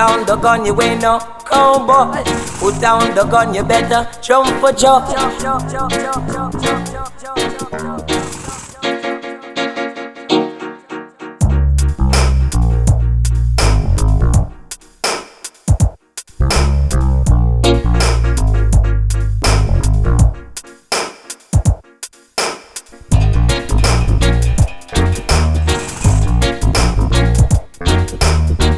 down the gun, you ain't no cowboy. Put down the gun, you better jump for joy.